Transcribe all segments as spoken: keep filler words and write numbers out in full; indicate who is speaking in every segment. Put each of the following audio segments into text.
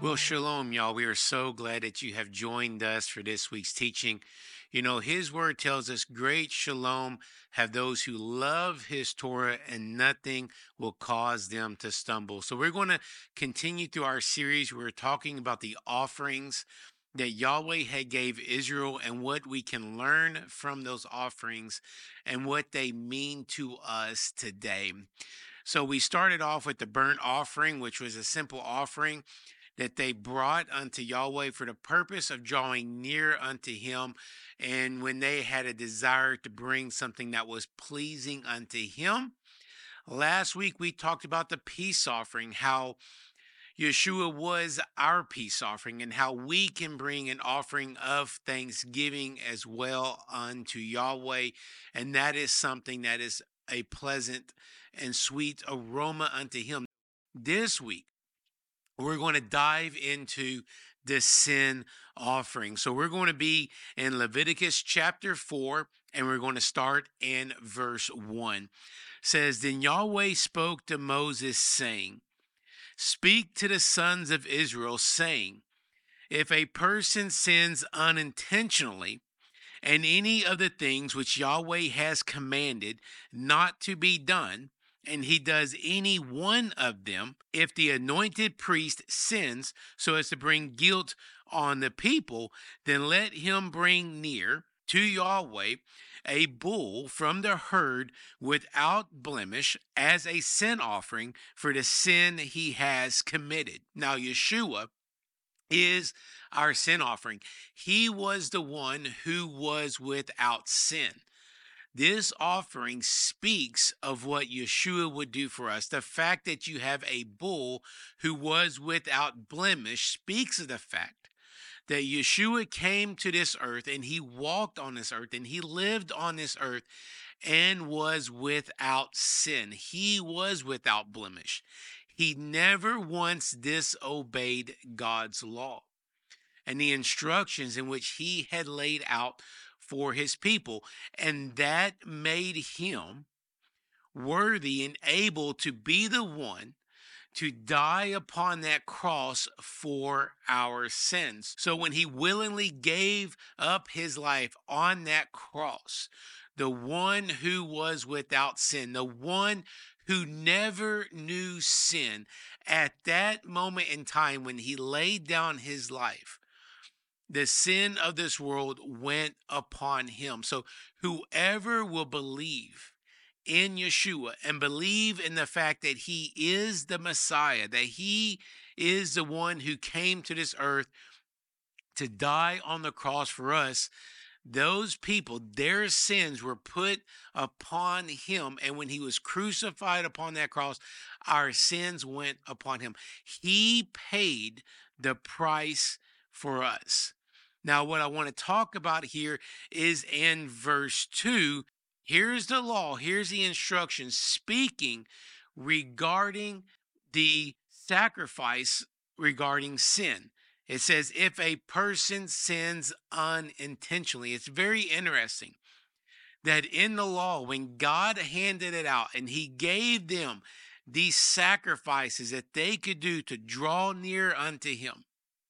Speaker 1: Well, shalom, y'all. We are so glad that you have joined us for this week's teaching. You know, his word tells us great shalom have those who love his Torah, and nothing will cause them to stumble. So, we're going to continue through our series. We're talking about the offerings that Yahweh had gave Israel and what we can learn from those offerings and what they mean to us today. So we started off with the burnt offering, which was a simple offering that they brought unto Yahweh for the purpose of drawing near unto him. And when they had a desire to bring something that was pleasing unto him. Last week, we talked about the peace offering, how Yeshua was our peace offering, and how we can bring an offering of thanksgiving as well unto Yahweh. And that is something that is a pleasant and sweet aroma unto him. This week, we're going to dive into the sin offering. So we're going to be in Leviticus chapter four, and we're going to start in verse one. It says, Then Yahweh spoke to Moses, saying, Speak to the sons of Israel, saying, If a person sins unintentionally, and any of the things which Yahweh has commanded not to be done, and he does any one of them, if the anointed priest sins so as to bring guilt on the people, then let him bring near to Yahweh a bull from the herd without blemish as a sin offering for the sin he has committed. Now, Yeshua is our sin offering. He was the one who was without sin. This offering speaks of what Yeshua would do for us. The fact that you have a bull who was without blemish speaks of the fact that Yeshua came to this earth and he walked on this earth and he lived on this earth and was without sin. He was without blemish. He never once disobeyed God's law and the instructions in which he had laid out for his people. And that made him worthy and able to be the one to die upon that cross for our sins. So when he willingly gave up his life on that cross, the one who was without sin, the one who never knew sin, at that moment in time when he laid down his life, the sin of this world went upon him. So whoever will believe in Yeshua and believe in the fact that he is the Messiah, that he is the one who came to this earth to die on the cross for us, those people, their sins were put upon him. And when he was crucified upon that cross, our sins went upon him. He paid the price for us. Now, what I want to talk about here is in verse two. Here's the law, here's the instructions speaking regarding the sacrifice regarding sin. It says, if a person sins unintentionally. It's very interesting that in the law, when God handed it out and he gave them these sacrifices that they could do to draw near unto him,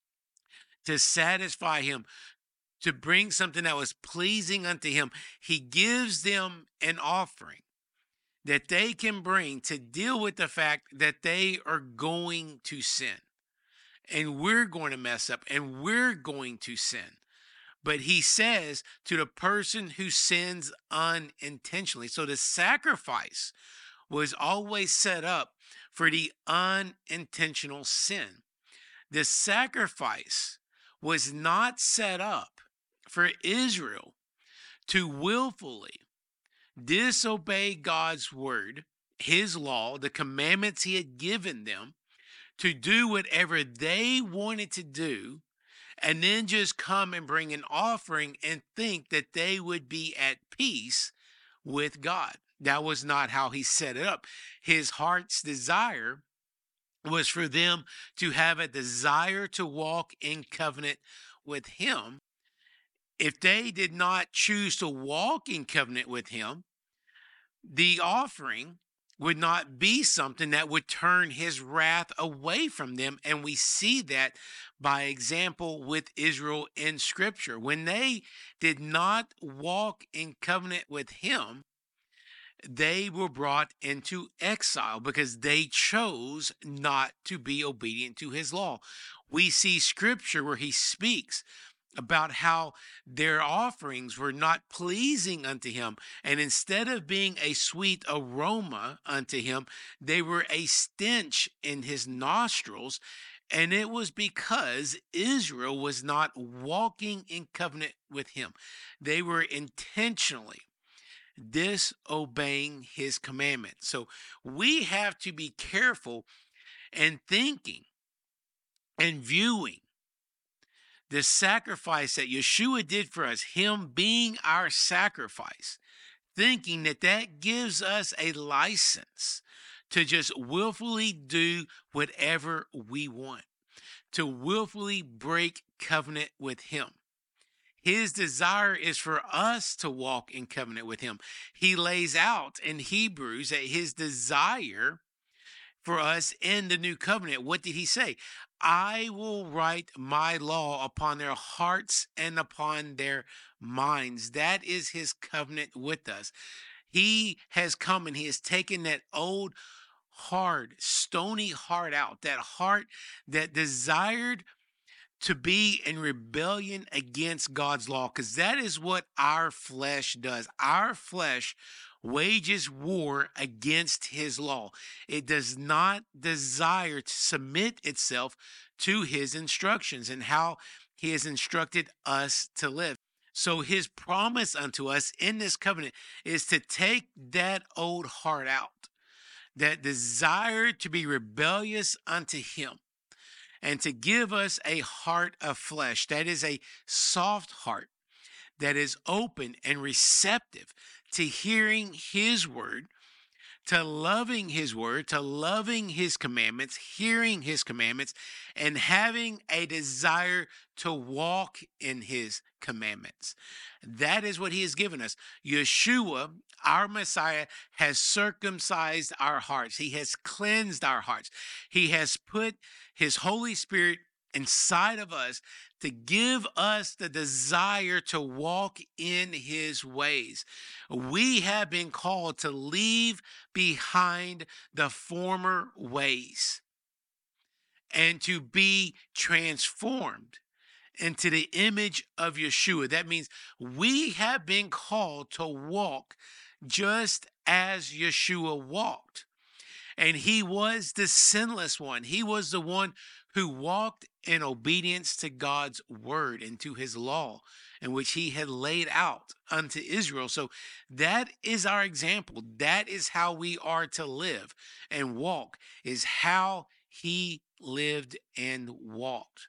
Speaker 1: to satisfy him, to bring something that was pleasing unto him, he gives them an offering that they can bring to deal with the fact that they are going to sin. And we're going to mess up and we're going to sin. But he says to the person who sins unintentionally. So the sacrifice was always set up for the unintentional sin. The sacrifice was not set up for Israel to willfully disobey God's word, his law, the commandments he had given them, to do whatever they wanted to do, and then just come and bring an offering and think that they would be at peace with God. That was not how he set it up. His heart's desire was for them to have a desire to walk in covenant with him. If they did not choose to walk in covenant with him, the offering would not be something that would turn his wrath away from them. And we see that by example with Israel in scripture. When they did not walk in covenant with him, they were brought into exile because they chose not to be obedient to his law. We see scripture where he speaks about how their offerings were not pleasing unto him. And instead of being a sweet aroma unto him, they were a stench in his nostrils. And it was because Israel was not walking in covenant with him. They were intentionally disobeying his commandments. So we have to be careful and thinking and viewing the sacrifice that Yeshua did for us, him being our sacrifice, thinking that that gives us a license to just willfully do whatever we want, to willfully break covenant with him. His desire is for us to walk in covenant with him. He lays out in Hebrews that his desire for us in the new covenant, what did he say? I will write my law upon their hearts and upon their minds. That is his covenant with us. He has come and he has taken that old, hard, stony heart out, that heart that desired to be in rebellion against God's law, because that is what our flesh does. Our flesh wages war against his law. It does not desire to submit itself to his instructions and how he has instructed us to live. So his promise unto us in this covenant is to take that old heart out, that desire to be rebellious unto him, and to give us a heart of flesh, that is a soft heart, that is open and receptive to hearing his word, to loving his word, to loving his commandments, hearing his commandments, and having a desire to walk in his commandments. That is what he has given us. Yeshua, our Messiah, has circumcised our hearts. He has cleansed our hearts. He has put his Holy Spirit inside of us to give us the desire to walk in his ways. We have been called to leave behind the former ways and to be transformed into the image of Yeshua. That means we have been called to walk just as Yeshua walked. And he was the sinless one. He was the one who walked in obedience to God's word and to his law, in which he had laid out unto Israel. So that is our example. That is how we are to live and walk, is how he lived and walked.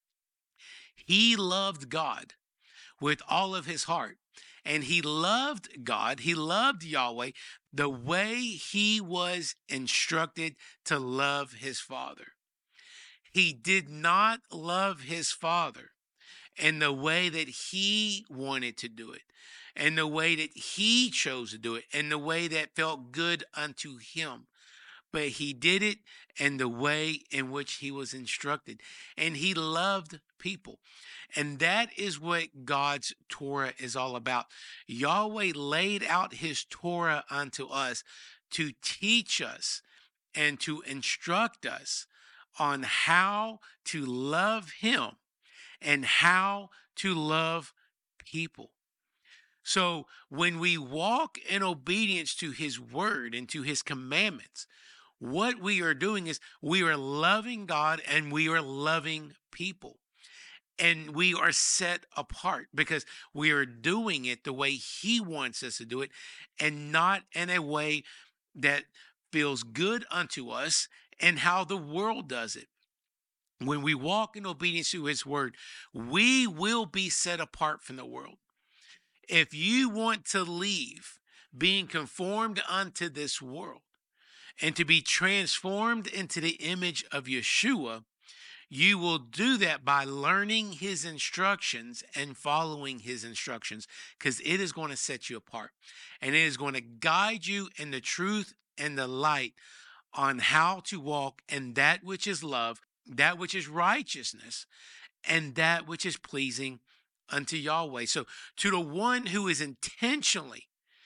Speaker 1: He loved God with all of his heart. And he loved God, he loved Yahweh the way he was instructed to love his Father. He did not love his Father in the way that he wanted to do it, and the way that he chose to do it, and the way that felt good unto him. But he did it in the way in which he was instructed. And he loved people. And that is what God's Torah is all about. Yahweh laid out his Torah unto us to teach us and to instruct us on how to love him and how to love people. So when we walk in obedience to his word and to his commandments, what we are doing is we are loving God and we are loving people. And we are set apart because we are doing it the way he wants us to do it, and not in a way that feels good unto us and how the world does it. When we walk in obedience to his word, we will be set apart from the world. If you want to leave being conformed unto this world and to be transformed into the image of Yeshua, you will do that by learning his instructions and following his instructions, because it is going to set you apart and it is going to guide you in the truth and the light on how to walk in that which is love, that which is righteousness, and that which is pleasing unto Yahweh. So, to the one who is intentionally,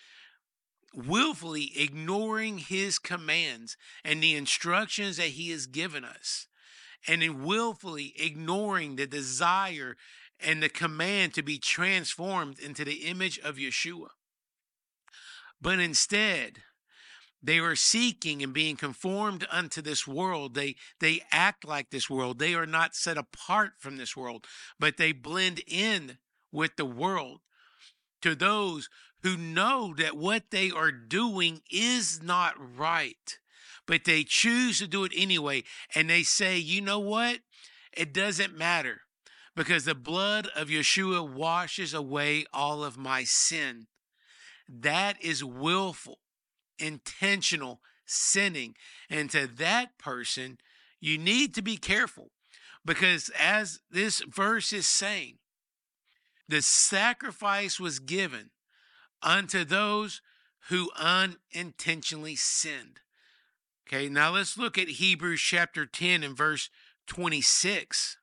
Speaker 1: willfully ignoring his commands and the instructions that he has given us, and in willfully ignoring the desire and the command to be transformed into the image of Yeshua, but instead they are seeking and being conformed unto this world. They they act like this world. They are not set apart from this world, but they blend in with the world. To those who know that what they are doing is not right, but they choose to do it anyway, and they say, you know what? It doesn't matter, because the blood of Yeshua washes away all of my sin. That is willful, intentional sinning. And to that person, you need to be careful, because as this verse is saying, the sacrifice was given unto those who unintentionally sinned. Okay, now let's look at Hebrews chapter ten and verse twenty-six.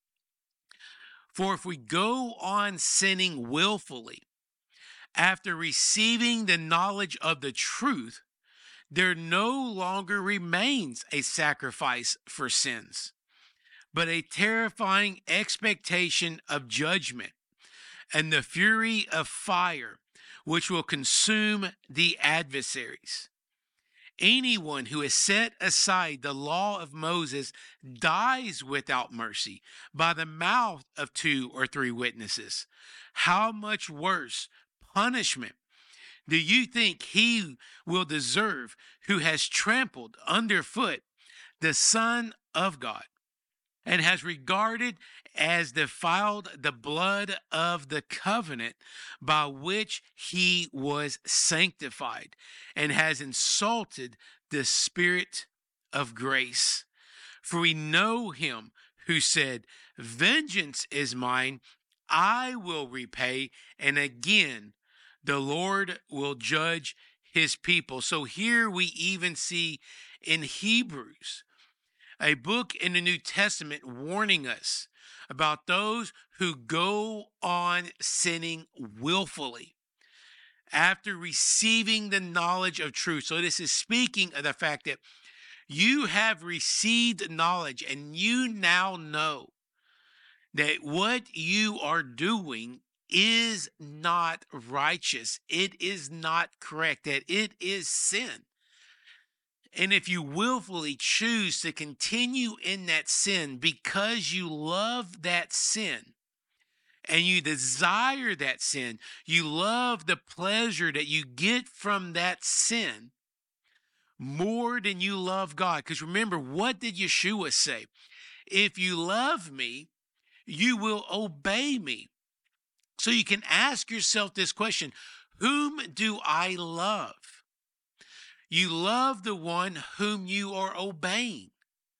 Speaker 1: For if we go on sinning willfully after receiving the knowledge of the truth, there no longer remains a sacrifice for sins, but a terrifying expectation of judgment and the fury of fire, which will consume the adversaries. Anyone who has set aside the law of Moses dies without mercy by the mouth of two or three witnesses. How much worse punishment do you think he will deserve who has trampled underfoot the Son of God and has regarded as defiled the blood of the covenant by which he was sanctified, and has insulted the Spirit of grace? For we know him who said, vengeance is mine, I will repay, and again the Lord will judge his people. So here we even see in Hebrews, a book in the New Testament, warning us about those who go on sinning willfully after receiving the knowledge of truth. So this is speaking of the fact that you have received knowledge and you now know that what you are doing is not righteous. It is not correct, that it is sin. And if you willfully choose to continue in that sin because you love that sin and you desire that sin, you love the pleasure that you get from that sin more than you love God. Because remember, what did Yeshua say? If you love me, you will obey me. So you can ask yourself this question: whom do I love? You love the one whom you are obeying.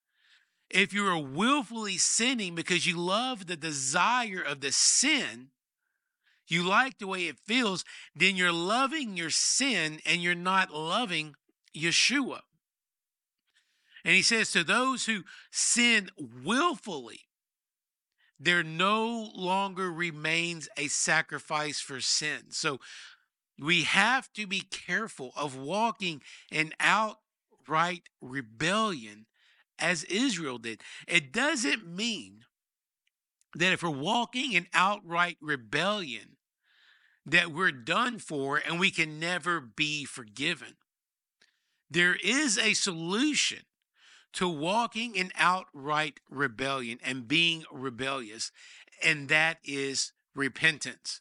Speaker 1: If you are willfully sinning because you love the desire of the sin, you like the way it feels, then you're loving your sin and you're not loving Yeshua. And he says, to those who sin willfully, there no longer remains a sacrifice for sin. So we have to be careful of walking in outright rebellion as Israel did. It doesn't mean that if we're walking in outright rebellion, that we're done for and we can never be forgiven. There is a solution to walking in outright rebellion and being rebellious, and that is repentance.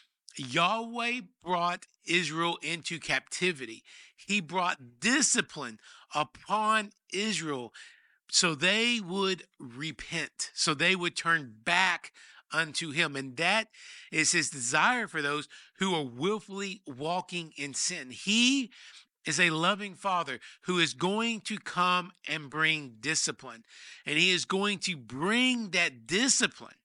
Speaker 1: Yahweh brought Israel into captivity. He brought discipline upon Israel so they would repent, so they would turn back unto him. And that is his desire for those who are willfully walking in sin. He is a loving father who is going to come and bring discipline. And he is going to bring that discipline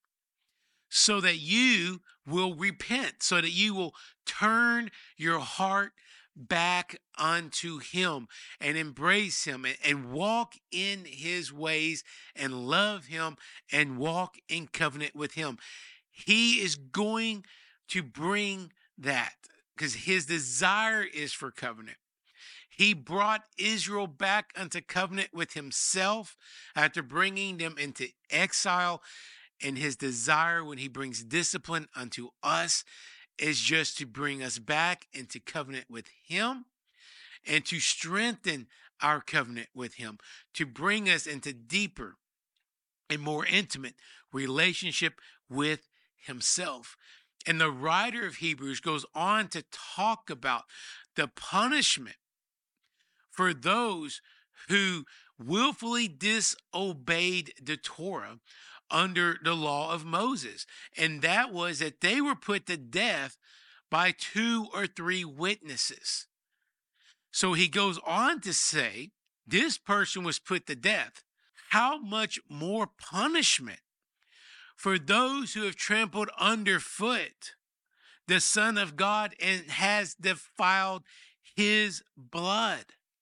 Speaker 1: so that you will repent, so that you will turn your heart back unto him and embrace him and, and walk in his ways and love him and walk in covenant with him. He is going to bring that because his desire is for covenant. He brought Israel back unto covenant with himself after bringing them into exile. And his desire when he brings discipline unto us is just to bring us back into covenant with him and to strengthen our covenant with him, to bring us into deeper and more intimate relationship with himself. And the writer of Hebrews goes on to talk about the punishment for those who willfully disobeyed the Torah under the law of Moses. And that was that they were put to death by two or three witnesses. So he goes on to say, this person was put to death. How much more punishment for those who have trampled underfoot the Son of God and has defiled his blood.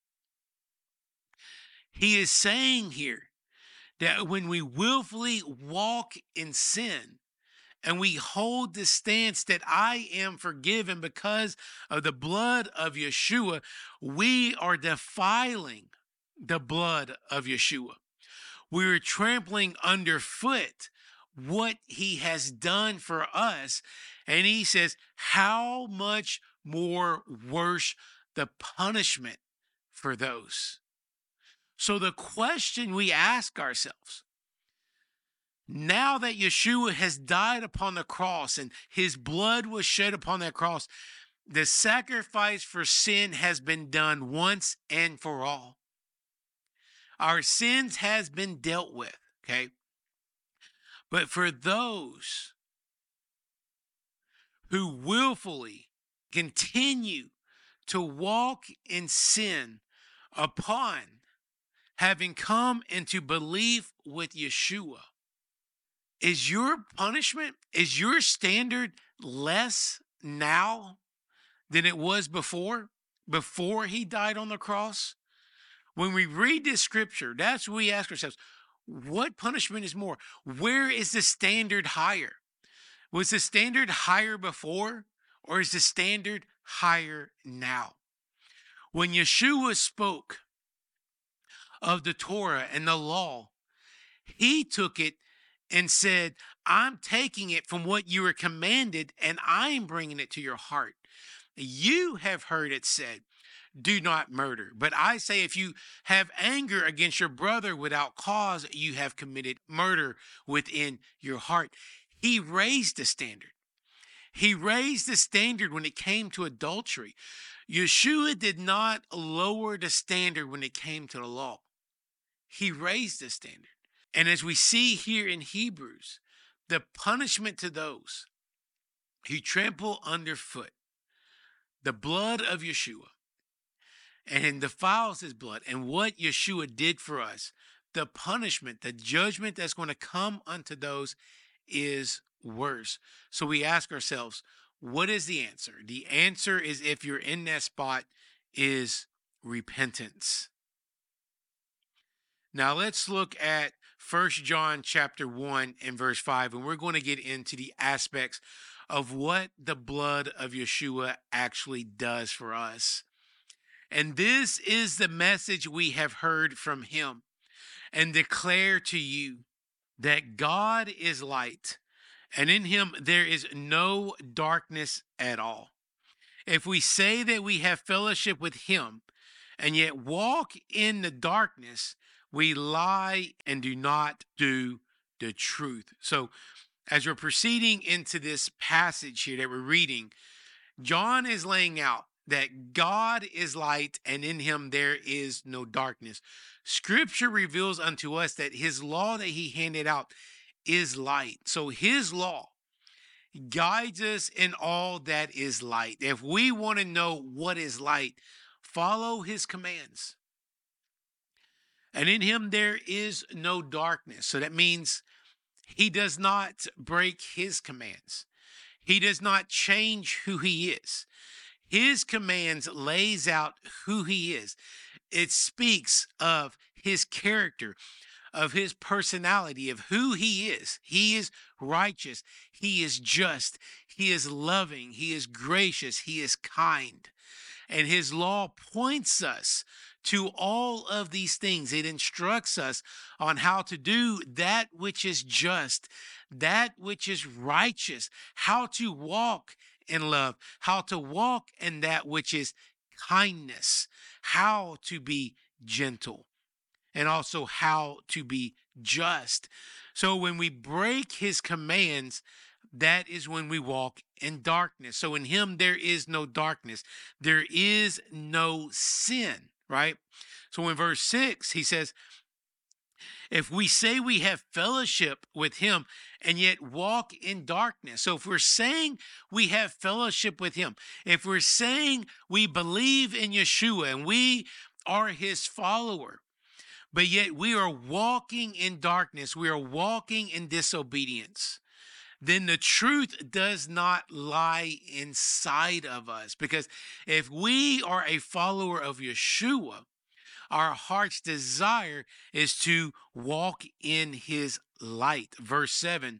Speaker 1: He is saying here that when we willfully walk in sin and we hold the stance that I am forgiven because of the blood of Yeshua, we are defiling the blood of Yeshua. We're trampling underfoot what he has done for us. And he says, how much more worse the punishment for those. So the question we ask ourselves, now that Yeshua has died upon the cross and his blood was shed upon that cross, the sacrifice for sin has been done once and for all. Our sins has been dealt with, okay? But for those who willfully continue to walk in sin upon having come into belief with Yeshua, is your punishment, is your standard less now than it was before, before he died on the cross? When we read this scripture, that's what we ask ourselves, what punishment is more? Where is the standard higher? Was the standard higher before, or is the standard higher now? When Yeshua spoke of the Torah and the law, he took it and said, I'm taking it from what you were commanded and I'm bringing it to your heart. You have heard it said, do not murder. But I say, if you have anger against your brother without cause, you have committed murder within your heart. He raised the standard. He raised the standard when it came to adultery. Yeshua did not lower the standard when it came to the law. He raised the standard. And as we see here in Hebrews, the punishment to those who trample underfoot the blood of Yeshua and defiles his blood and what Yeshua did for us, the punishment, the judgment that's going to come unto those is worse. So we ask ourselves, what is the answer? The answer is, if you're in that spot, is repentance. Now let's look at First John chapter one and verse five, and we're going to get into the aspects of what the blood of Yeshua actually does for us. And this is the message we have heard from him and declare to you, that God is light, and in him there is no darkness at all. If we say that we have fellowship with him and yet walk in the darkness, we lie and do not do the truth. So as we're proceeding into this passage here that we're reading, John is laying out that God is light and in him there is no darkness. Scripture reveals unto us that his law that he handed out is light. So his law guides us in all that is light. If we want to know what is light, follow his commands. And in him there is no darkness. So that means he does not break his commands. He does not change who he is. His commands lays out who he is. It speaks of his character, of his personality, of who he is. He is righteous. He is just. He is loving. He is gracious. He is kind. And his law points us to all of these things. It instructs us on how to do that which is just, that which is righteous, how to walk in love, how to walk in that which is kindness, how to be gentle, and also how to be just. So when we break his commands, that is when we walk in darkness. So in him, there is no darkness. There is no sin, right? So in verse six, he says, if we say we have fellowship with him and yet walk in darkness. So if we're saying we have fellowship with him, if we're saying we believe in Yeshua and we are his follower, but yet we are walking in darkness, we are walking in disobedience, then the truth does not lie inside of us. Because if we are a follower of Yeshua, our heart's desire is to walk in his light. Verse seven,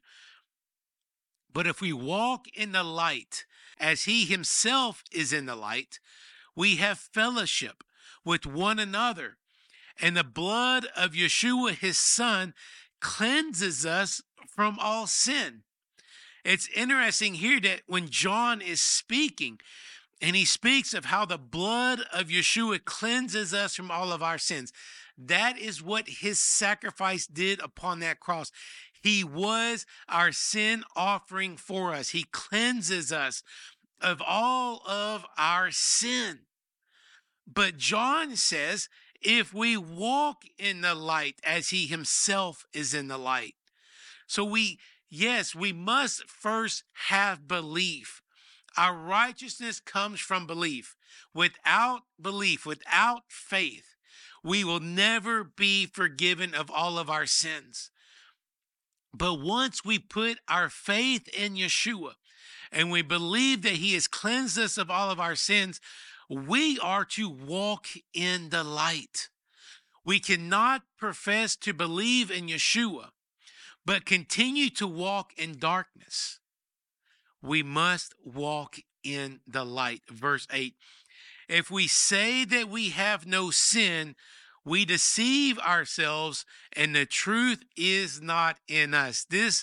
Speaker 1: but if we walk in the light as he himself is in the light, we have fellowship with one another. And the blood of Yeshua, his son, cleanses us from all sin. It's interesting here that when John is speaking, and he speaks of how the blood of Yeshua cleanses us from all of our sins, that is what his sacrifice did upon that cross. He was our sin offering for us. He cleanses us of all of our sin. But John says, if we walk in the light as he himself is in the light. So we, yes, we must first have belief. Our righteousness comes from belief. Without belief, without faith, we will never be forgiven of all of our sins. But once we put our faith in Yeshua and we believe that he has cleansed us of all of our sins, we are to walk in the light. We cannot profess to believe in Yeshua, but continue to walk in darkness. We must walk in the light. Verse eight, if we say that we have no sin, we deceive ourselves and the truth is not in us. This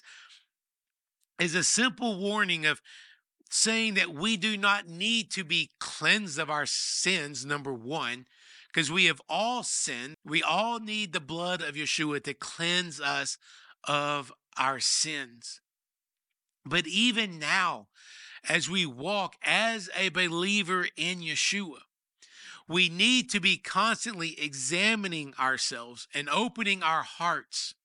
Speaker 1: is a simple warning of saying that we do not need to be cleansed of our sins, number one, because we have all sinned. We all need the blood of Yeshua to cleanse us of our sins. But even now, as we walk as a believer in Yeshua, we need to be constantly examining ourselves and opening our hearts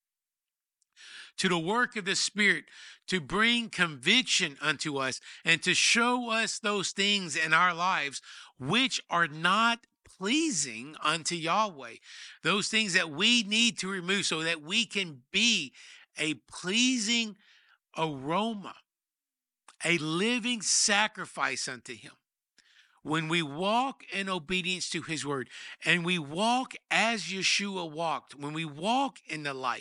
Speaker 1: to the work of the Spirit to bring conviction unto us and to show us those things in our lives which are not pleasing unto Yahweh. Those things that we need to remove so that we can be a pleasing aroma, a living sacrifice unto him. When we walk in obedience to his word and we walk as Yeshua walked, when we walk in the light,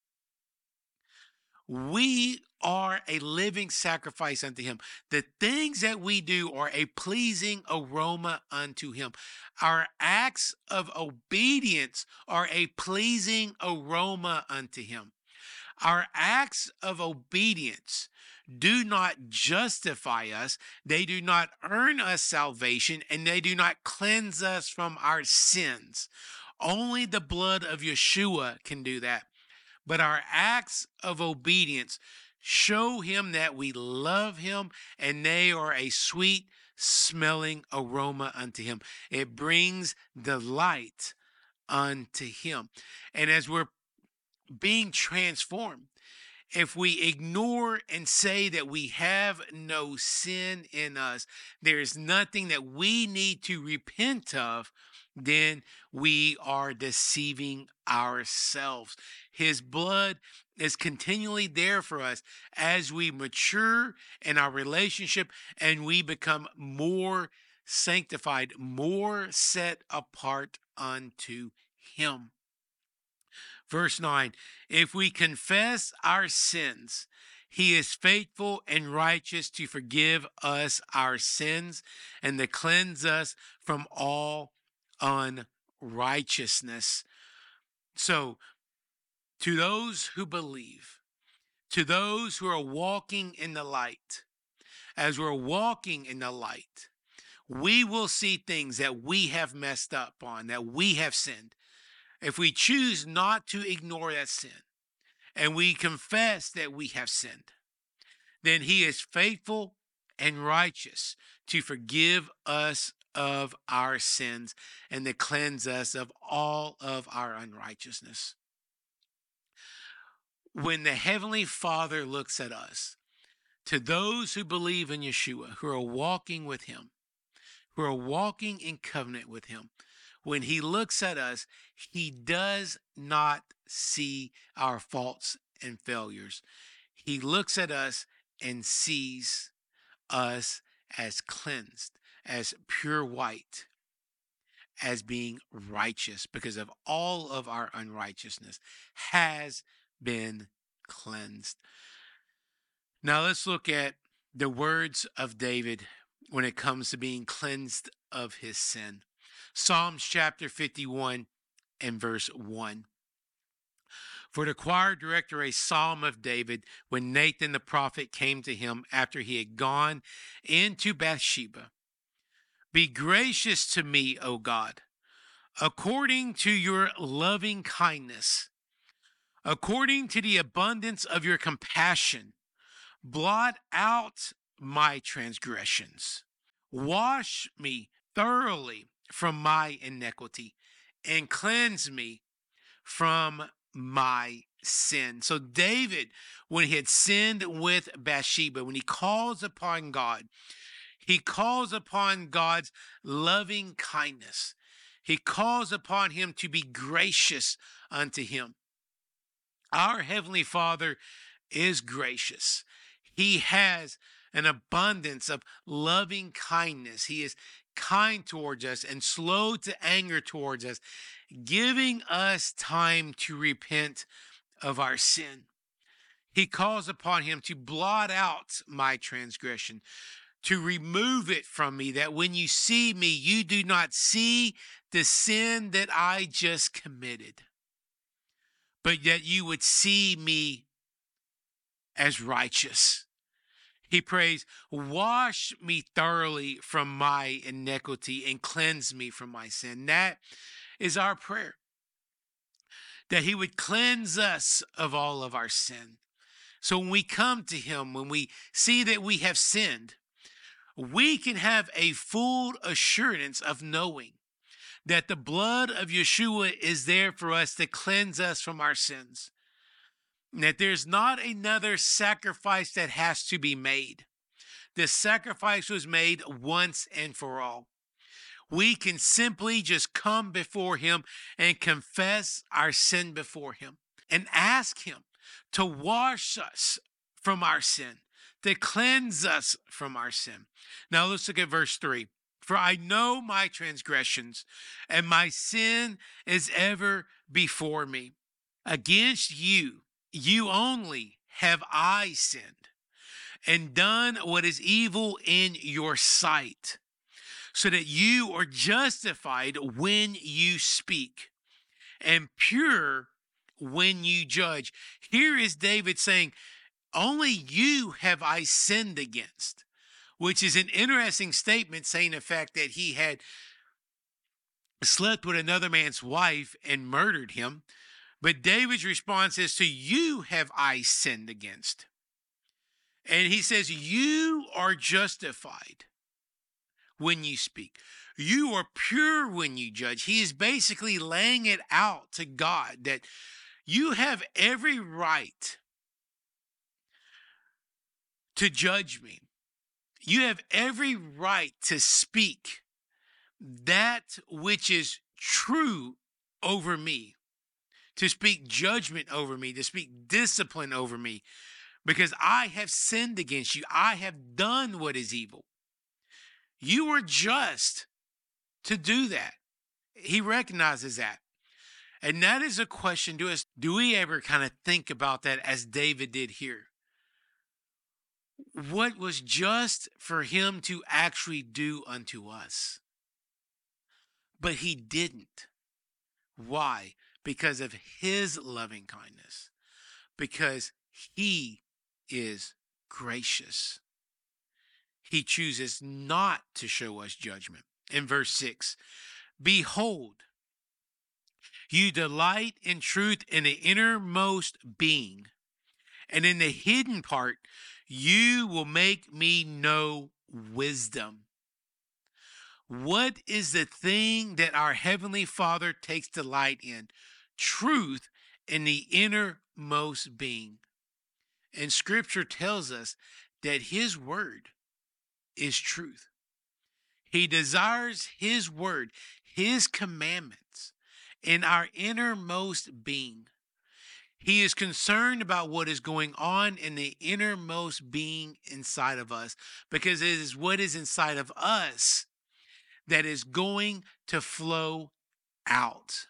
Speaker 1: we are a living sacrifice unto him. The things that we do are a pleasing aroma unto him. Our acts of obedience are a pleasing aroma unto him. Our acts of obedience do not justify us. They do not earn us salvation, and they do not cleanse us from our sins. Only the blood of Yeshua can do that. But our acts of obedience show him that we love him, and they are a sweet smelling aroma unto him. It brings delight unto him. And as we're being transformed, if we ignore and say that we have no sin in us, there is nothing that we need to repent of, then we are deceiving ourselves. His blood is continually there for us as we mature in our relationship and we become more sanctified, more set apart unto him. Verse nine, if we confess our sins, he is faithful and righteous to forgive us our sins and to cleanse us from all unrighteousness. So, to those who believe, to those who are walking in the light, as we're walking in the light, we will see things that we have messed up on, that we have sinned. If we choose not to ignore that sin and we confess that we have sinned, then he is faithful and righteous to forgive us of our sins and to cleanse us of all of our unrighteousness. When the Heavenly Father looks at us, to those who believe in Yeshua, who are walking with him, who are walking in covenant with him, when he looks at us, he does not see our faults and failures. He looks at us and sees us as cleansed, as pure white, as being righteous, because of all of our unrighteousness has been cleansed. Now let's look at the words of David when it comes to being cleansed of his sin. Psalms chapter fifty-one and verse one. For the choir director, a psalm of David, when Nathan the prophet came to him after he had gone into Bathsheba. Be gracious to me, O God, according to your loving kindness, according to the abundance of your compassion, blot out my transgressions. Wash me thoroughly from my iniquity and cleanse me from my sin. So David, when he had sinned with Bathsheba, when he calls upon God, he calls upon God's loving kindness. He calls upon him to be gracious unto him. Our Heavenly Father is gracious. He has an abundance of loving kindness. He is kind towards us and slow to anger towards us, giving us time to repent of our sin. He calls upon him to blot out my transgression, to remove it from me, that when you see me, you do not see the sin that I just committed, but that you would see me as righteous. He prays, wash me thoroughly from my iniquity and cleanse me from my sin. That is our prayer, that he would cleanse us of all of our sin. So when we come to him, when we see that we have sinned, we can have a full assurance of knowing that the blood of Yeshua is there for us to cleanse us from our sins. That there's not another sacrifice that has to be made. The sacrifice was made once and for all. We can simply just come before him and confess our sin before him and ask him to wash us from our sin, to cleanse us from our sin. Now let's look at verse three. For I know my transgressions, and my sin is ever before me. Against you, you only have I sinned, and done what is evil in your sight, so that you are justified when you speak, and pure when you judge. Here is David saying, only you have I sinned against, which is an interesting statement, saying the fact that he had slept with another man's wife and murdered him. But David's response is, to you have I sinned against. And he says, you are justified when you speak. You are pure when you judge. He is basically laying it out to God that you have every right to judge me. You have every right to speak that which is true over me, to speak judgment over me, to speak discipline over me, because I have sinned against you. I have done what is evil. You were just to do that. He recognizes that. And that is a question to us. Do we ever kind of think about that as David did here? What was just for him to actually do unto us? But he didn't. Why? Because of his loving kindness. Because he is gracious. He chooses not to show us judgment. In verse six, behold, you delight in truth in the innermost being, and in the hidden part, you will make me know wisdom. What is the thing that our Heavenly Father takes delight in? Truth in the innermost being. And Scripture tells us that His Word is truth. He desires His Word, His commandments in our innermost being. He is concerned about what is going on in the innermost being inside of us, because it is what is inside of us that is going to flow out.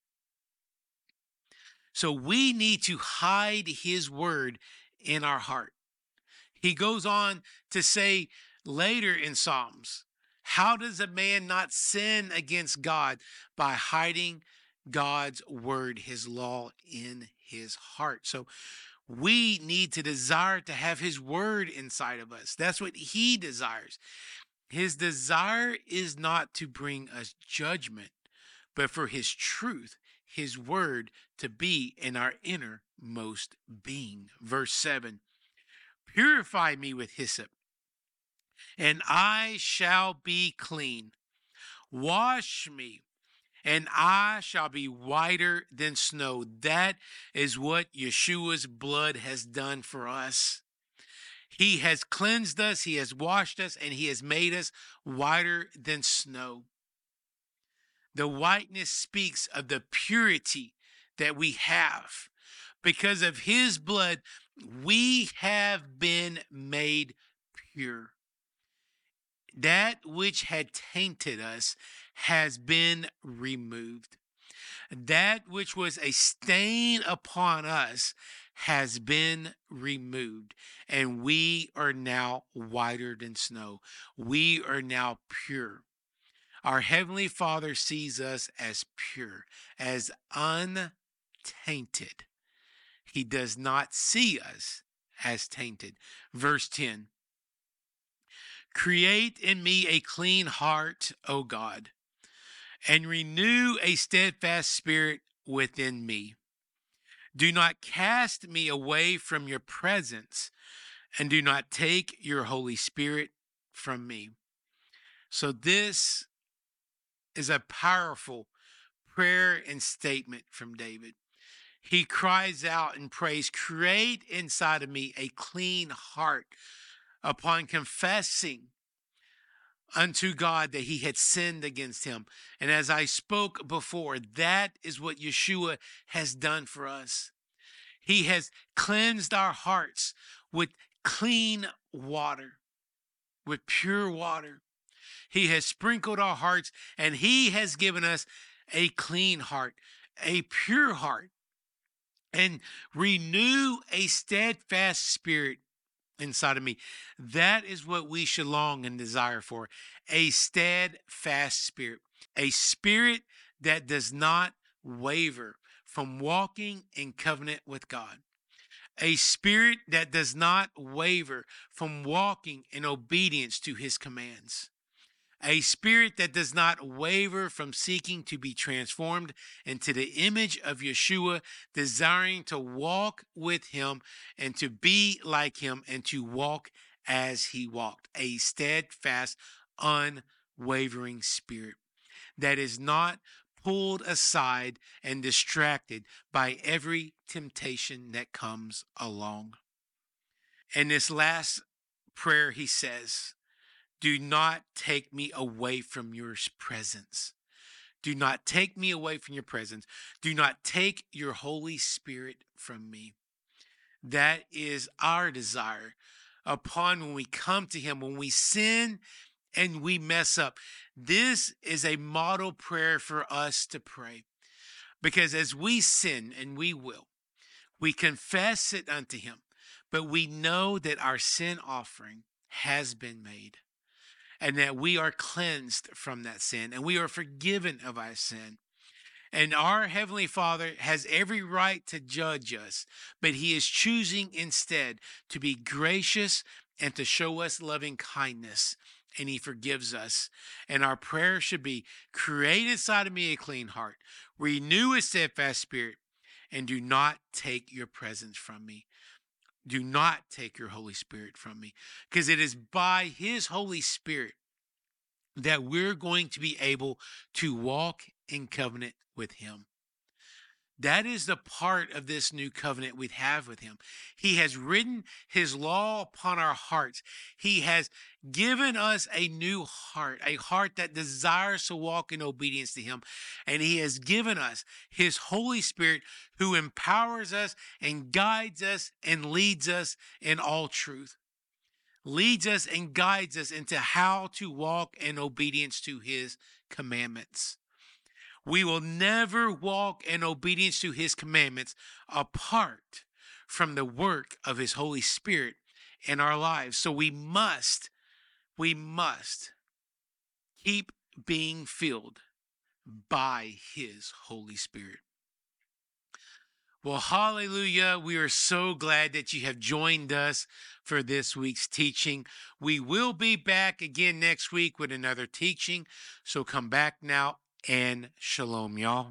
Speaker 1: So we need to hide His Word in our heart. He goes on to say later in Psalms, how does a man not sin against God? By hiding God's Word, His law in his heart. So we need to desire to have His Word inside of us. That's what He desires. His desire is not to bring us judgment, but for His truth, His Word, to be in our innermost being. Verse seven, purify me with hyssop, and I shall be clean. Wash me, and I shall be whiter than snow. That is what Yeshua's blood has done for us. He has cleansed us, He has washed us, and He has made us whiter than snow. The whiteness speaks of the purity that we have. Because of His blood, we have been made pure. That which had tainted us has been removed. That which was a stain upon us has been removed, and we are now whiter than snow. We are now pure. Our Heavenly Father sees us as pure, as untainted. He does not see us as tainted. Verse ten, create in me a clean heart, O God, and renew a steadfast spirit within me. Do not cast me away from your presence, and do not take your Holy Spirit from me. So this is a powerful prayer and statement from David. He cries out and prays, create inside of me a clean heart, upon confessing unto God that he had sinned against him. And as I spoke before, that is what Yeshua has done for us. He has cleansed our hearts with clean water, with pure water. He has sprinkled our hearts, and he has given us a clean heart, a pure heart, and renew a steadfast spirit inside of me. That is what we should long and desire for, a steadfast spirit, a spirit that does not waver from walking in covenant with God, a spirit that does not waver from walking in obedience to his commands, a spirit that does not waver from seeking to be transformed into the image of Yeshua, desiring to walk with him and to be like him and to walk as he walked. A steadfast, unwavering spirit that is not pulled aside and distracted by every temptation that comes along. In this last prayer, he says, do not take me away from your presence. Do not take me away from your presence. Do not take your Holy Spirit from me. That is our desire upon when we come to him, when we sin and we mess up. This is a model prayer for us to pray, because as we sin, and we will, we confess it unto him, but we know that our sin offering has been made and that we are cleansed from that sin and we are forgiven of our sin. And our Heavenly Father has every right to judge us, but he is choosing instead to be gracious and to show us loving kindness. And he forgives us. And our prayer should be, create inside of me a clean heart, renew a steadfast spirit, and do not take your presence from me. Do not take your Holy Spirit from me, because it is by his Holy Spirit that we're going to be able to walk in covenant with him. That is the part of this new covenant we have with him. He has written his law upon our hearts. He has given us a new heart, a heart that desires to walk in obedience to him. And he has given us his Holy Spirit, who empowers us and guides us and leads us in all truth. Leads us and guides us into how to walk in obedience to his commandments. We will never walk in obedience to his commandments apart from the work of his Holy Spirit in our lives. So we must, we must keep being filled by his Holy Spirit. Well, hallelujah. We are so glad that you have joined us for this week's teaching. We will be back again next week with another teaching. So come back now, and shalom, y'all.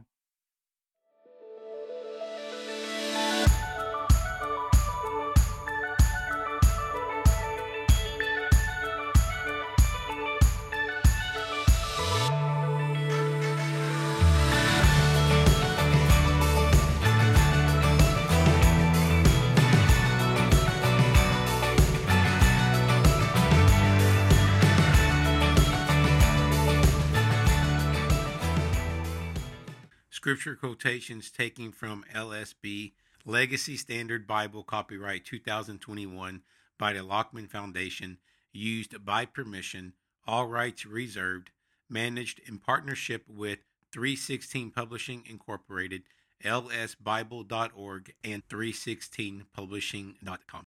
Speaker 1: Scripture quotations taken from L S B, Legacy Standard Bible, copyright two thousand twenty-one by the Lockman Foundation, used by permission, all rights reserved, managed in partnership with three sixteen Publishing Incorporated, L S Bible dot org, and three sixteen publishing dot com.